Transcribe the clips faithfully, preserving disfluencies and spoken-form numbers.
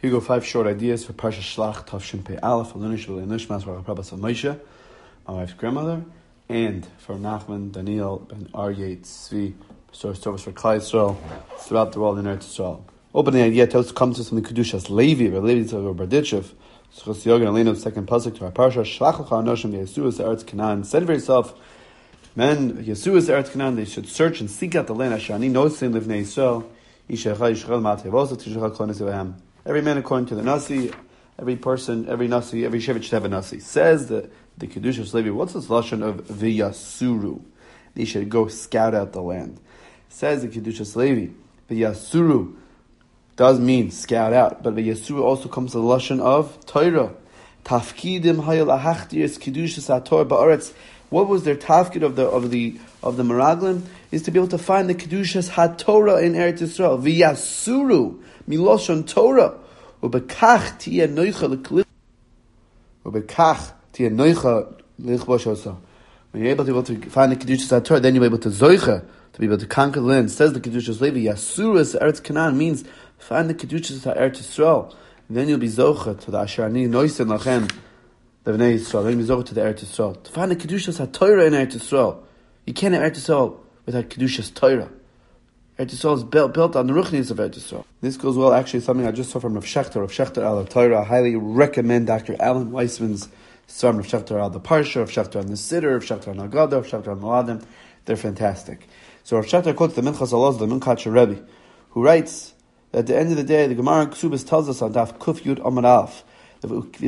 Here go five short ideas for Parsha Shlach Tavshin Pei Aleph Alunish V'Lei Nishmas V'Rabas Moshe, my wife's grandmother, and for Nachman, Daniel, Ben Aryeh, Tzvi, Source Service for Klal Yisrael throughout the world in Eretz Yisrael. Opening idea tells comes to us from the Kedushas Levi, or Levi Tzavor Barditchev, Schos Yogan Alino's second pasuk to our Parsha Shlach L'cha Anoshim Yesuas Eretz Canaan. Said for yourself, men Yesuas Eretz Canaan, they should search and seek out the land. Ashani Nosin Livnei Yisrael, Yishecha Yishchel Matevos Tishecha Klonis Evahem. Every man according to the Nasi, every person, every Nasi, every Shevet should have a Nasi. Says the, the Kedushas Levi, what's this lashon of V'yasuru? They should go scout out the land. Says the Kedushas Levi, V'yasuru does mean scout out, but V'yasuru also comes to the lashon of Torah. Tafkidim hayal ahachtiris Kedushas HaTorah ba'aretz. What was their tafkid of the of the of the Meraglim? Is to be able to find the Kedushas HaTorah in Eretz Yisrael. V'yasuru Miloshon Torah, ubekach tia noicha lekli, ubekach tia noicha lechboshosa. When you're able to, able to find the Kedushas Torah, then you're able to zoicha, to be able to conquer the land. Says the Kedushas Levi, Yasuras Eretz Canaan means find the Kedushas Eretz Yisrael, and then you'll be zoicha to the Asherani Noisen Lachem, the Bnei Yisrael. Then you'll be zoicha to the Eretz Yisrael. To find the Kedushas Torah in Eretz Yisrael, you can't have Eretz Yisrael without Kedushas Torah. Eretz Yisrael is built, built on the ruchnis of Eretz Yisrael. This goes well, actually, something I just saw from Rav Shechter, Rav Shechter al Torah. I highly recommend Doctor Alan Weissman's Svarim Rav Shechter al the Parsha, Rav Shechter on the Siddur, Rav Shechter on Agada, Rav Shechter on Moadim. They're fantastic. So Rav Shechter quotes the Minchas Alaz, the Minkatcher Rebbe, who writes that at the end of the day, the Gemara in Ksubas tells us on Daf Kuf Yud Amar Alf, the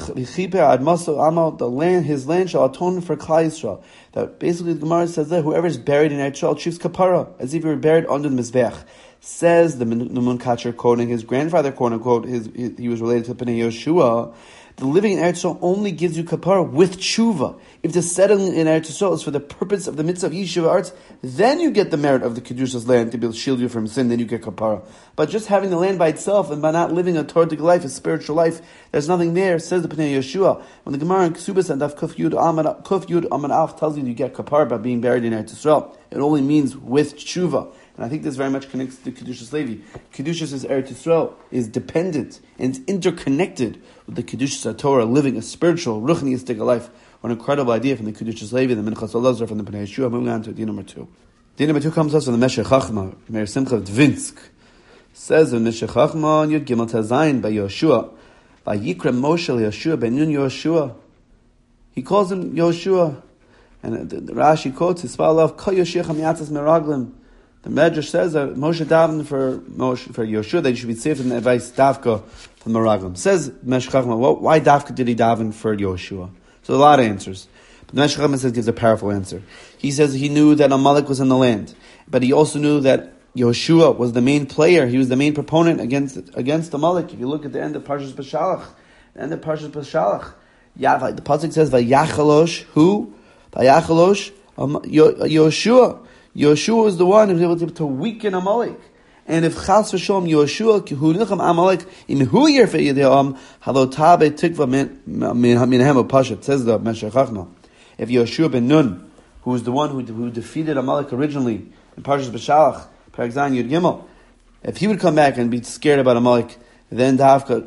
land, his land shall atone for Klal Yisrael. That basically the Gemara says that whoever is buried in Eretz Yisrael chiefs kapara, as if he were buried under the mizbech. Says the Munkatcher, quoting his grandfather, quote unquote, his, he, he was related to Pnei Yoshua. The living in Eretz Yisrael only gives you kapara with tshuva. If the settling in Eretz Yisrael is for the purpose of the mitzvah of yeshiva arts, then you get the merit of the Kedushas land to be able to shield you from sin, then you get kapara. But just having the land by itself and by not living a Torah life, a spiritual life, there's nothing there, says the Pnei Yeshua. When the Gemara in Ksubas and Daf Kuf Yud Amar Kuf Yud Amar Alf tells you you get kapara by being buried in Eretz Yisrael, it only means with tshuva. And I think this very much connects to Kedushas Levi. Kedushas is Eretz Yisrael is dependent and it's interconnected with the Kedushas Torah, living a spiritual, ruchniistic life. What an incredible idea from the Kedushas Levi, the Minchas Elazar, from the Pnei Yeshua. Moving on to idea number two. Idea number two comes to us from the Meshech Chachma, Meir Simcha of Dvinsk. Says in Meshech Chachma, Yud Gimel Tazayin by Yoshua, by Yikra Moshe Yoshua, Ben Nun Yoshua. He calls him Yoshua. And the, the Rashi quotes, Yispalav, Ko Yoshua Chamiatzas Meraglim. The Medrash says that Moshe davened for Moshe, for Yoshua, that he should be saved from the advice Davka from Meraglim. Says Meshech Chachma, why Davka did he daven for Yoshua? So a lot of answers. But the Meshech Chachma says gives a powerful answer. He says he knew that Amalek was in the land, but he also knew that Yoshua was the main player. He was the main proponent against against Amalek. If you look at the end of Parshas Beshalach, the end of Parshas Beshalach, yeah, the pasuk says Vayachalosh who Vayachalosh um, Yoshua. Yoshua was the one who was able to, to weaken Amalek. And if Chas v'Shalom Yoshua who nilcham Amalek in hu yerfei yedeiam halo tabe tikva min minahem pashat, says the Meshech Chachma. If Yoshua ben Nun, who was the one who, who defeated Amalek originally in Parshas Beshalach, Perek Zayin Yud Gimel, if he would come back and be scared about Amalek, then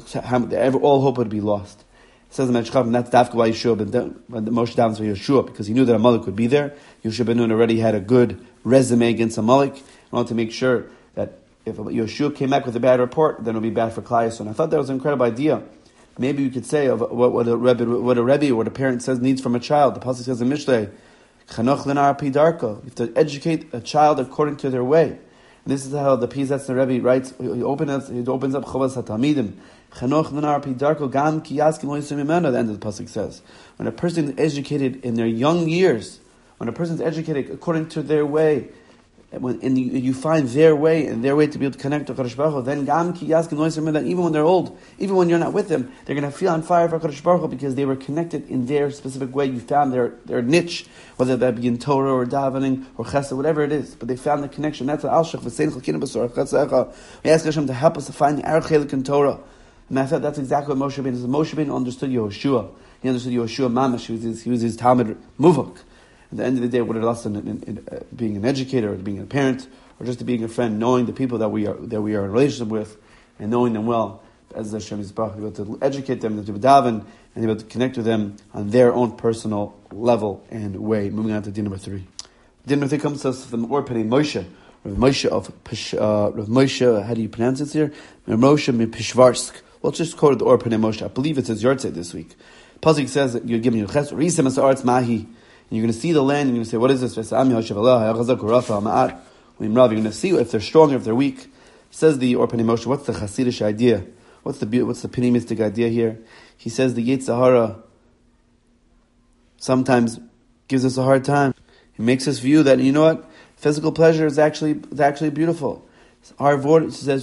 Dafka, all hope would be lost. It says the Meshech Chachma, that's Dafka why Yoshua ben when the Moshe davens for Yoshua, because he knew that Amalek would be there. Yoshua ben Nun already had a good resume against Amalek. I wanted to make sure that if Yoshua came back with a bad report, then it would be bad for Klal Yisrael. And I thought that was an incredible idea. Maybe you could say of what, what a rebbe, what a rebbe, what a parent says needs from a child. The pasuk says in Mishlei, "Chanoch lenar pi darko." You have to educate a child according to their way. And this is how the Pizatz the Rebbe writes. He opens, he opens up Chovas HaTalmidim. Chanoch lenar pi darko gam ki yaskim lo yisem mimeno. The end of the pasuk says, when a person is educated in their young years, when a person is educated according to their way, when and you, you find their way and their way to be able to connect to Kadosh Baruch Hu, then gam ki yaskim lo yisem that even when they're old, even when you're not with them, they're going to feel on fire for Kadosh Baruch Hu because they were connected in their specific way. You found their, their niche, whether that be in Torah or davening or chesed, whatever it is. But they found the connection. That's an al-shach v'sein chalkinu b'sorach chesed. We ask Hashem to help us to find the arach chelik in Torah. And I thought that's exactly what Moshe Rabbeinu is. Moshe Rabbeinu understood Yehoshua. He understood Yehoshua mamash. He was his, he was his Talmud muvak. At the end of the day, what it lost in, in, in uh, being an educator, or being a parent, or just to being a friend, knowing the people that we are that we are in a relationship with, and knowing them well. as Hashem Yisbarach, be able to educate them, to daven, and be able to connect with them on their own personal level and way. Moving on to din number three. Din number three comes to us from Or Penei Moshe, Rav Moshe of Pish, uh, Rav Moshe. How do you pronounce it here? Rav Moshe Mipishvarsk. Let's just quote the Or Penei Moshe. I believe it's his yahrzeit this week. Pasuk says that you're giving your ches. Risem as arts mahi. And you're going to see the land, and you're going to say, what is this? You're going to see if they're strong or if they're weak. Says the Or Penei Moshe, what's the Hasidish idea? What's the what's the pessimistic idea here? He says the Yetzer Hara sometimes gives us a hard time. He makes us view that, you know what? Physical pleasure is actually is actually beautiful. Our word says,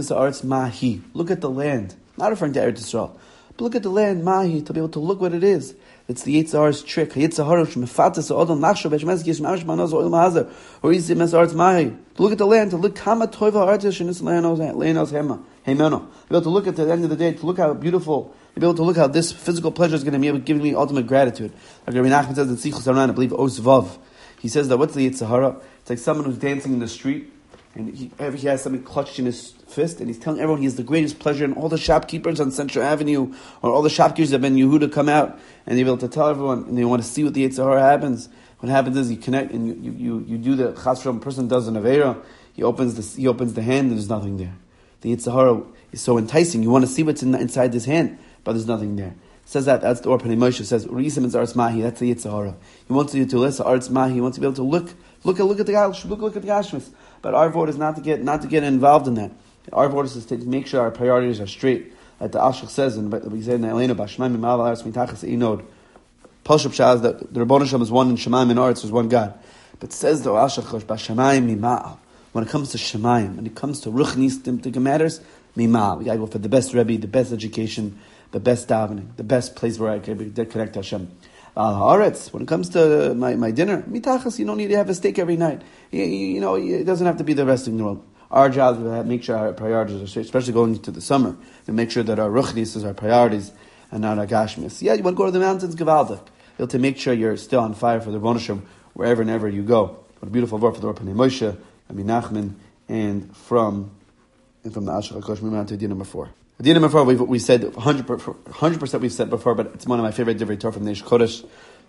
mahi. Look at the land. Not referring to Eretz Yisrael. But look at the land, mahi, to be able to look what it is. It's the Yetzer Hara's trick. Yetzer Hara shmefatas odom nachshav b'shmezkish ma'ash ma'anoz oil ma'azer. Or Risim es arts mahi. Look at the land. To look kama toiva artish in this le'anos hema. Hemeno. Be able to look at the end of the day, to look how beautiful, to be able to look how this physical pleasure is going to be able to give me ultimate gratitude. Like Rabbi Nachman says in Sichos Haran, I believe Osvav. He says that what's the Yetzer Hara? It's like someone who's dancing in the street, and he, he has something clutched in his fist, and he's telling everyone he has the greatest pleasure, and all the shopkeepers on Central Avenue, or all the shopkeepers that have been Yehuda come out, and they're able to tell everyone, and they want to see what the Yetzer Hara happens. What happens is you connect, and you you, you, you do the chas v'shalom person does an avera, he opens the he opens the hand, and there's nothing there. The Yetzer Hara is so enticing. You want to see what's in, inside this hand, but there's nothing there. Says that, that's the Or Penei Moshe says, Urisim is Arts Mahi, that's the Yetzer Hara. He wants you to listen Arts Mahi, he wants you to be able to look, look at, look at the Gashmis, look, look at the Gashmis. But our vote is not to get, not to get involved in that. Our vote is to make sure our priorities are straight. Like the Ashach says, and we say in the Elena, Bashmaim Mimal Arts Mitachas Einod. Pashup Shaz, that the Rebbeinu Shem is one and Shemaim and Arts is one God. But says the Ashach, Bashmaim Mimal. When it comes to Shemaim, when it comes to Ruchnis, the matters, Mimal. We gotta go for the best Rebbe, the best education, the best davening, the best place where I can connect to Hashem. Al Haaretz, when it comes to my, my dinner, mitachas, you don't need to have a steak every night. You, you, you know, it doesn't have to be the rest of the world. Our job is to make sure our priorities are straight, especially going into the summer, to make sure that our ruchnis is our priorities and not our gashmis. Yeah, you want to go to the mountains, Gavaldik. You have to make sure you're still on fire for the Rebbeinu Shem wherever and ever you go. What a beautiful word for the Or Penei Moshe, Rabbi Nachman, and from and from the Ashach HaKosh. Moving on to idea number four. Idea number four, we've, we said one hundred percent we've said before, but it's one of my favorite divrei Torah from the Eish Kodesh.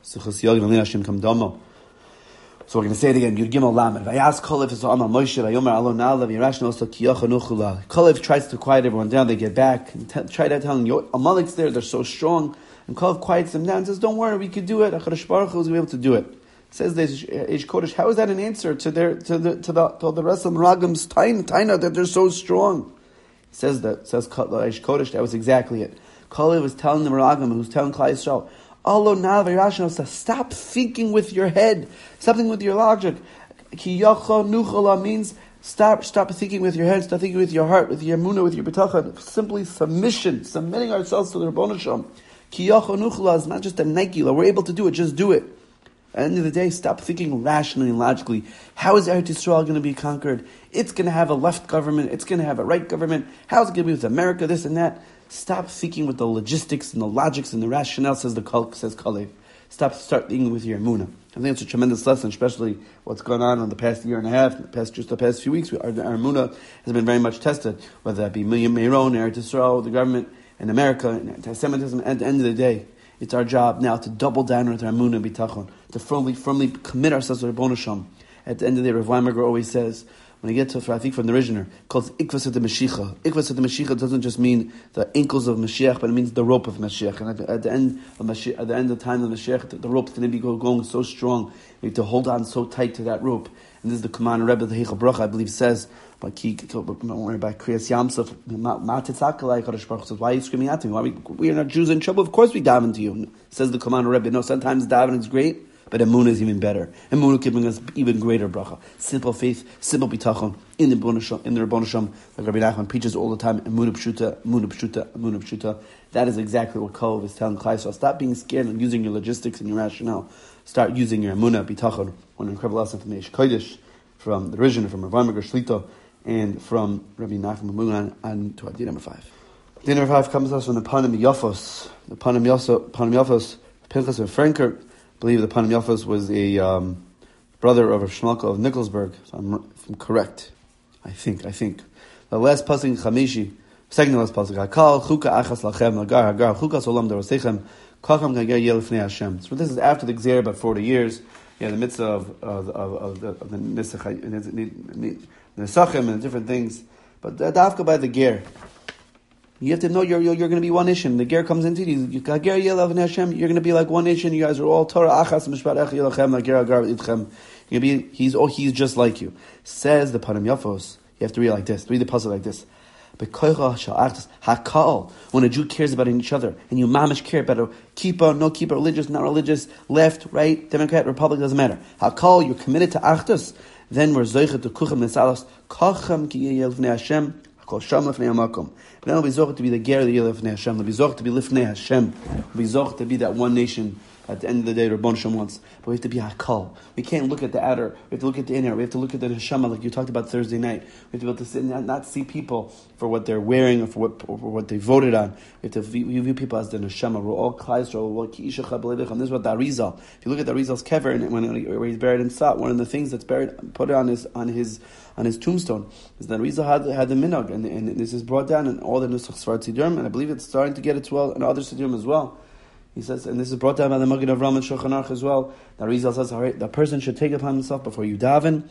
So we're going to say it again. Yud Gimel Lamed. Vayas Kolev is Amal Moshe. Vayomer Alon Nalav. Yirashna also Kiyocha Nuchula. Kolev tries to quiet everyone down. They get back and t- try to tell them, Amalek's there. They're so strong. And Kolev quiets them down and says, "Don't worry, we could do it. HaKadosh Baruch Hu is able to do it." Says the Eish Kodesh. How is that an answer to their to the to the to the rest of Meraglim's taina that they're so strong? Says that says Eish Kodesh. That was exactly it. Kolev was telling the Meraglim, who's telling Klal Yisrael, Allah now says, stop thinking with your head. Stop thinking with your logic. Kiyacha nuchala means stop stop thinking with your head, stop thinking with your heart, with your emunah, with your bitachon. Simply submission, submitting ourselves to the Rebbeinu Shem. Kiyacha nuchala is not just a naikila. We're able to do it, just do it. At the end of the day, stop thinking rationally and logically. How is Eretz Yisrael going to be conquered? It's going to have a left government. It's going to have a right government. How's it going to be with America, this and that? Stop thinking with the logistics and the logics and the rationale, says the Kol, says Kalev. Stop, start thinking with your emunah. I think it's a tremendous lesson, especially what's gone on in the past year and a half, the past, just the past few weeks. Our, our emunah has been very much tested, whether that be Meron, Eretz Yisrael, the government, and America, and anti-Semitism. At the end of the day, it's our job now to double down with our emunah and bitachon, to firmly, firmly commit ourselves to Rebbeinu Shem. At the end of the day, Rav Weinberger always says, when you get to, I think from the Rishner, called Ikvas of the Mashiach. Ikvas of the Mashiach doesn't just mean the ankles of Mashiach, but it means the rope of Mashiach. And at the, at the end of Mashiach, at the end of the time of Mashiach, the, the rope's going to be going so strong. You have to hold on so tight to that rope. And this is the Commander Rebbe, the Heichel Bracha, I believe, says, by Kriyas Yamsuf, why are you screaming at me? Why are we, we are not Jews in trouble? Of course we daven to you. Says the Commander Rebbe. No, sometimes davening is great, but emunah is even better. Emunah giving us even greater bracha. Simple faith, simple bitachon in the Rebbeinu in the Rebbeinu Shem, like Rabbi Nachman preaches all the time. Emunah pshuta, emunah pshuta, emunah pshuta. That is exactly what Kol is telling Klal Yisrael. Stop being scared and using your logistics and your rationale. Start using your emunah bitachon. One incredible lesson from the Eish Kodesh, from the Rishon, from Rav Weinberger Shlita, and from Rabbi Nachman Mamunan, and to idea number five. Idea number five comes to us from the Panim Yafos. The Panim Yafos, Pinchas and Franker. I believe the Panim Yafos was a um, brother of Rav Shmuelka of Nikolsburg, if I'm, if I'm correct. I think, I think. The last pasuk in Chamishi Second to last pasuk. Hakal chuka achas lachem lagar hagar chukas olam derosechem kacham gager yel lifnei Hashem. So this is after the Gzera, about forty years. Yeah, the mitzvah of of of, of the of the Nesachim and different things. But dafka by the ger. You have to know you're you're, you're going to be one nation. The ger comes into you. You gager yel lifnei Hashem. You're going to be like one nation. You guys are all Torah achas mishpat ech yelachem lager hagar itchem. You're going to be he's oh he's just like you. Says the Panim Yafos. You have to read like this. Read the puzzle like this. Hakal, when a Jew cares about each other, and you mamish care about a keeper, no keeper, religious, not religious, left, right, Democrat, Republic, doesn't matter. Hakal, you're committed to Achdus, then we're zoichet to kuchem nesalos, kachem ki yel lifnei Hashem, hakol sham lifnei hamakom. Then we'll be zoichet to be the ger the yel lifnei Hashem, we'll be zoichet to be lifnei Hashem, we'll be zoichet to be that one nation. At the end of the day, Rabban Shem wants, but we have to be hakal. We can't look at the outer. We have to look at the inner. We have to look at the neshama, like you talked about Thursday night. We have to be able to sit and not, not see people for what they're wearing or for what, or for what they voted on. We have to view, we view people as the neshama. We're all klais. This is what the Arizal. If you look at the Arizal's kever, and when where he's buried in Sat, one of the things that's buried, put on his on his on his tombstone is that Arizal had had the minhag, and, and this is brought down in all the nusach Sfar Tzidurim, and I believe it's starting to get it well in other Tzidurim as well. He says, and this is brought down by the Maggid of Ram and Shulchan Aruch as well, that Rizal says, the person should take upon himself before you daven,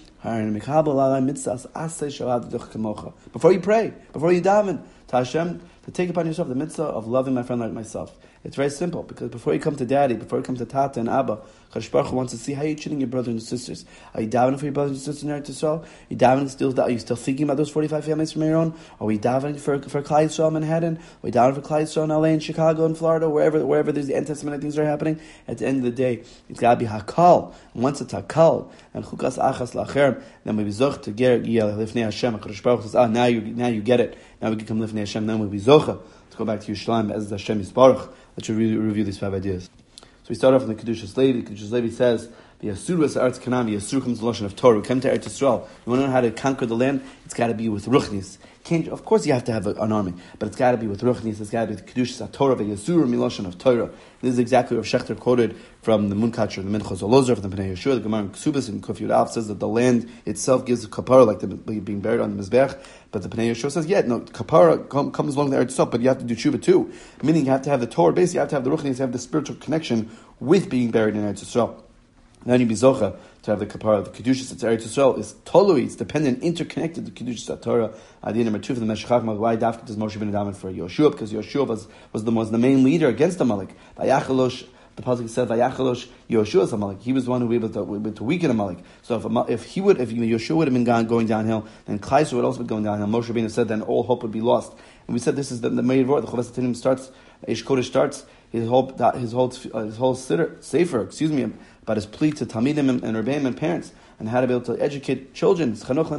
before you pray, before you daven, to Hashem, to take upon yourself the mitzvah of loving my friend like myself. It's very simple, because before you come to daddy, before you come to tata and abba, Kadosh Baruch Hu wants to see how you're treating your brothers and sisters. Are you davening for your brothers and sisters in Eretz Yisrael? Are you davening still? Are you still thinking about those forty-five families from your own? Are we davening for for Klal Yisrael in Manhattan? Are we davening for Klal Yisrael in L A, in Chicago, in Florida, wherever wherever there's the anti-Semitic things that are happening? At the end of the day, it's got to be hakal. And once it's hakal and chukas achas lacher, then we be zoch to get lifnei Hashem. Kadosh Baruch Hu says, ah, now you now you get it. Now we can come lifnei Hashem. Then we'll be zocha to go back to Yerushalayim as Hashem Yisbarach. Let's review, review these five ideas. So we start off in the Kedushas Levi. Kedushas Levi says, the Yasur was Eretz Canaan, the Yasur comes the Lashon of Torah. We come to Eretz Yisrael. You want to know how to conquer the land? It's got to be with Ruchnis. Can't, of course you have to have a, an army, but it's got to be with Ruchnis. It's got to be with Kedushas Torah, the Yasur Milashon of Torah. This is exactly what Shechter quoted from the Munkatcher, the Minchos Olozor, from the Pnei Yeshua. The Gemara in Ksubas and Kuf Yud Alf says that the land itself gives a kapara, like the, being buried on the Mizbech. But the Pnei Yeshua says, yeah, no, kapara com, comes along the Eretz Yisrael, but you have to do tshuva too. Meaning you have to have the Torah, basically you have to have the Ruchnis, you have the spiritual connection with being buried in Eretz Yisrael. Then you be zocha to have the kapara, the kedushas at Eretz Yisrael is tolui, it's dependent, interconnected. The kedushas at Torah. Idea number two for the Meshech Chachma. Why Dafka does Moshe ben David for Yoshua? Because Yoshua was was the was the main leader against Amalek. Vayachalosh, the pasuk said, Vayachalosh Yoshua is Amalek. He was the one who was able to, able to weaken Amalek. So if if he would, if Yoshua would have been gone, going downhill, then Klal Yisrael would also be going downhill. Moshe Rabbeinu said, then all hope would be lost. And we said this is the, the main word. The Chovas Tinim starts, Eish Kodesh starts his whole his whole uh, his whole sitter, sefer, excuse me, about his plea to Talmidim and, and Rebbeim and parents, and how to be able to educate children. You have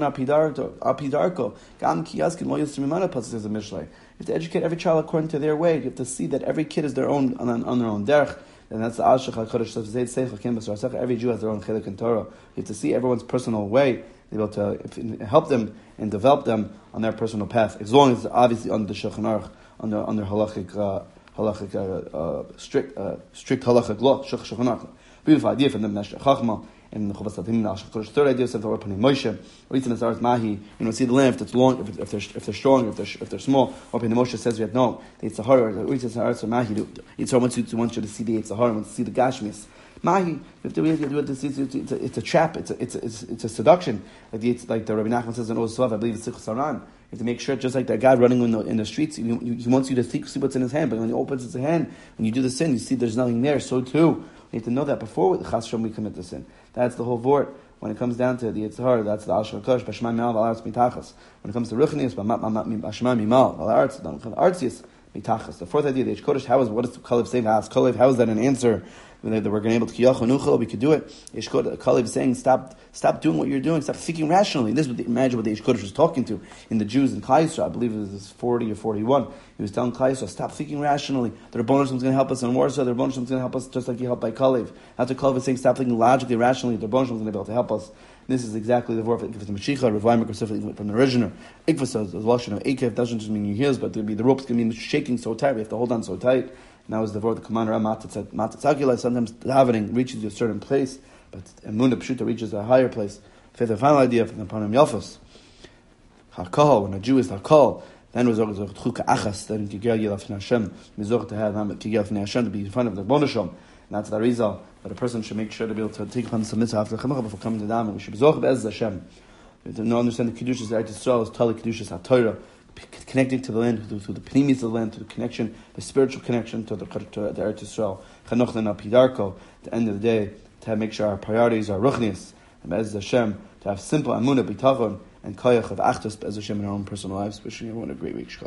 to educate every child according to their way. You have to see that every kid is their own on, on their own derech, and that's the Al Shech HaKodesh. Every Jew has their own chilek in Torah. You have to see everyone's personal way, to be able to help them and develop them on their personal path, as long as obviously under the Shulchan Aruch, under under halachic, uh, halachic uh, uh, strict uh, strict halachic law, Shulchan Aruch. Beautiful idea from the Meshech Chachma and the Chovas Tatim. The third idea said the word Panei Moshe. Ritzim Esaretz Mahi. You know, see the land if it's long, if, if they're if they're strong, if they're if they're small. Or Panei Moshe says we have no. It's a horror. Ritzim Esaretz Mahi. It's wants you to want you to see the it's a horror. Wants to see the Gashmis. Mahi. If we have to do it, it's a, it's a, it's a trap. It's a it's a, it's, it's a seduction. Like the like the Rabbi Nachman says in Oz Svav, I believe it's Sichos Haran. You have to make sure, just like that guy running in the, in the streets, he, he wants you to think, see what's in his hand. But when he opens his hand, when you do the sin, you see there's nothing there. So too, you have to know that before the Chas Shem we commit the sin. That's the whole vort. When it comes down to the Yitzhar, that's the Al Shal Kosh, Bashmai Mimal, Al Arts Mitachas. When it comes to Ruchnius, Bashmai Mimal, Al Arts, Artsius, Mitachas. The fourth idea, the Ish Kodesh, how is, what is the Kalev saying? Ask Kalev, how is that an answer? That we're going to be able to kiyach unuchel, we could do it. Ish Kodesh, Kalev is saying, stop, stop doing what you're doing, stop thinking rationally. This is what the, imagine what the Ish Kodesh was talking to in the Jews in Klal Yisrael. I believe it was forty or forty-one. He was telling Klal Yisrael, stop thinking rationally. The Rebbeinu Shalom is going to help us in Warsaw. The Rebbeinu Shalom is going to help us just like he helped by Kalev. After Kalev is saying, stop thinking logically, rationally. The Rebbeinu Shalom is going to be able to help us. This is exactly the word for Ikvas Mashiach, Rav Weimer from the original. Ikvas is the Lashon of Ekev, doesn't just mean your heels, but the ropes can be shaking so tight, we have to hold on so tight. And that was the word the commander Matatzakila. Sometimes davening reaches to a certain place, but Emunah Pshuta reaches a higher place. Fifth and final idea from the Panim Yafos. Hakal, when a Jew is Hakal, Then we zorg zorg chuka achas, then kigel yelaf in Hashem. We zorg to have kigel in Hashem to be in front of the bonashom. And that's the reason that a person should make sure to be able to take upon some mitzvah after Chamacha before coming to the Dam. We should be zorg be'ez Hashem. We have to understand the Kedushas Eretz Yisrael is Tali Kedushas HaTorah, connecting to the land, to, to the pnimis of the land, to the connection, the spiritual connection to the, to the Eretz Yisrael. Chanoch lena pidarko. At the end of the day, to make sure our priorities are ruchnias, and be'ez Hashem, to have simple amunah, bitachon, and koyach of achdus be'ez Hashem in our own personal lives. Wishing everyone a great week.